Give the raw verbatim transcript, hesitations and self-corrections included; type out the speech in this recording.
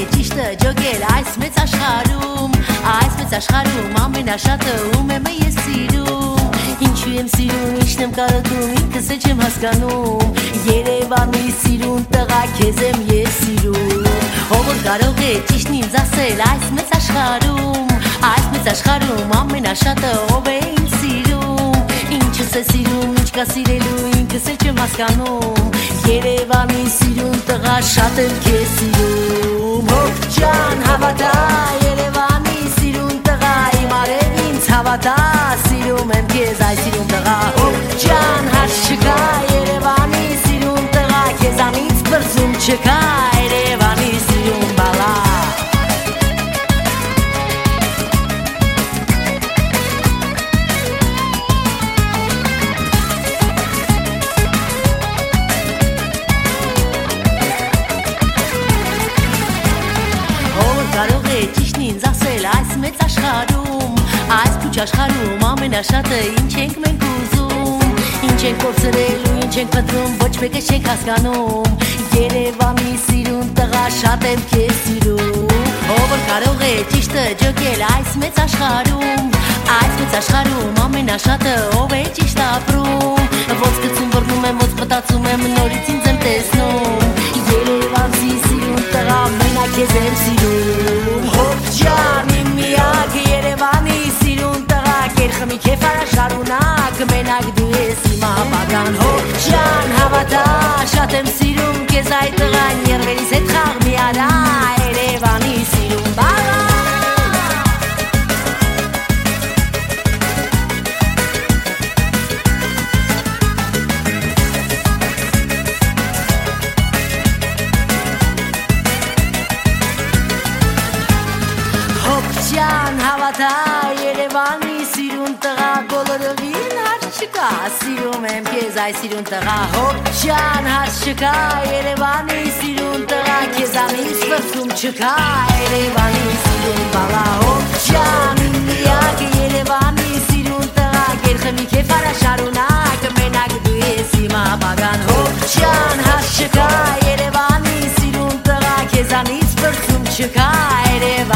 ճիշտը ջոգել այս մեծ աշխարհում, այս մեծ աշխարհում ամենաշատը ում եմ ես սիրում, ինչու եմ սիրում, ինչն եմ կարոտում, ինքս էլ չեմ հասկանում, Երևանի սիրուն տղա քեզ եմ ես սիրում, ով որ կարող է ճիշտն ինձ ասել այս մեծ աշխարհում, այս մեծ աշխարհում ամենաշատը ով է ինձ սիրում, ինչս է սիրում, ինչ կա սիրելու, ինքս էլ չեմ հասկանում, Երևանի սիրուն տղա շատ եմ քեզ սիրում, հոգ ջան հավատա, Երևանի սիրուն տղա, իմ արև ինձ հավատա, սիրում եմ քեզ այ սիրուն տղա, հոգ ջան հարց չկա, Երևանի սիրուն տղա, քեզանից բրձում չկա, Երևանի սիրուն բալա Կարող է ճիշտն ինձ ասել այս մեծ աշխարհում, այս փուչ աշխարհում ամենաշատը ինչ ենք մենք ուզում, ինչ ենք կորցրել ու ինչ ենք մտնում, ոչ մեկը չենք հասկանում, Երևանի սիրուն տղա շատ եմ քեզ սիրում, ով որ կարող է ճիշտը ջոգել այս մեծ աշխարհում, այս մեծ աշխարհում ամենաշատը ով է ճիշտ ապրում, ոնց գցում բռնում եմ, ոնց մտածում եմ, նորից ինձ եմ տեսնում, Երևանցի սիրուն տղա մենակ քեզ եմ սիրում, հոգ ջան իմ միակ Երևանի սիրուն տղա, կերխմի քեֆ արա շարունակ, մենակ դու ես իմ ապագան, հոգ ջան հավատա, շատ եմ սիրում քեզ այ տղան, երվերիս հետ խաղ մի արա, Երևանի սիրուն բալա Ջան հավատա Երևանի սիրուն տղա բոլորովին հարց չկա սիրում եմ քեզ այ սիրուն տղա հոգ ջան հարց չկա Երևանի սիրուն տղա քեզանից բրձում չկա Երևանի սիրուն բալա հոգ ջան իմ միակ Երևանի սիրուն տղա գերխմի քեֆ արա շարունակ մենակ դու ես իմ ապագան հոգ ջան հարց չկա Երևանի սիրուն տղա քեզանից բրձում չկա Երևանի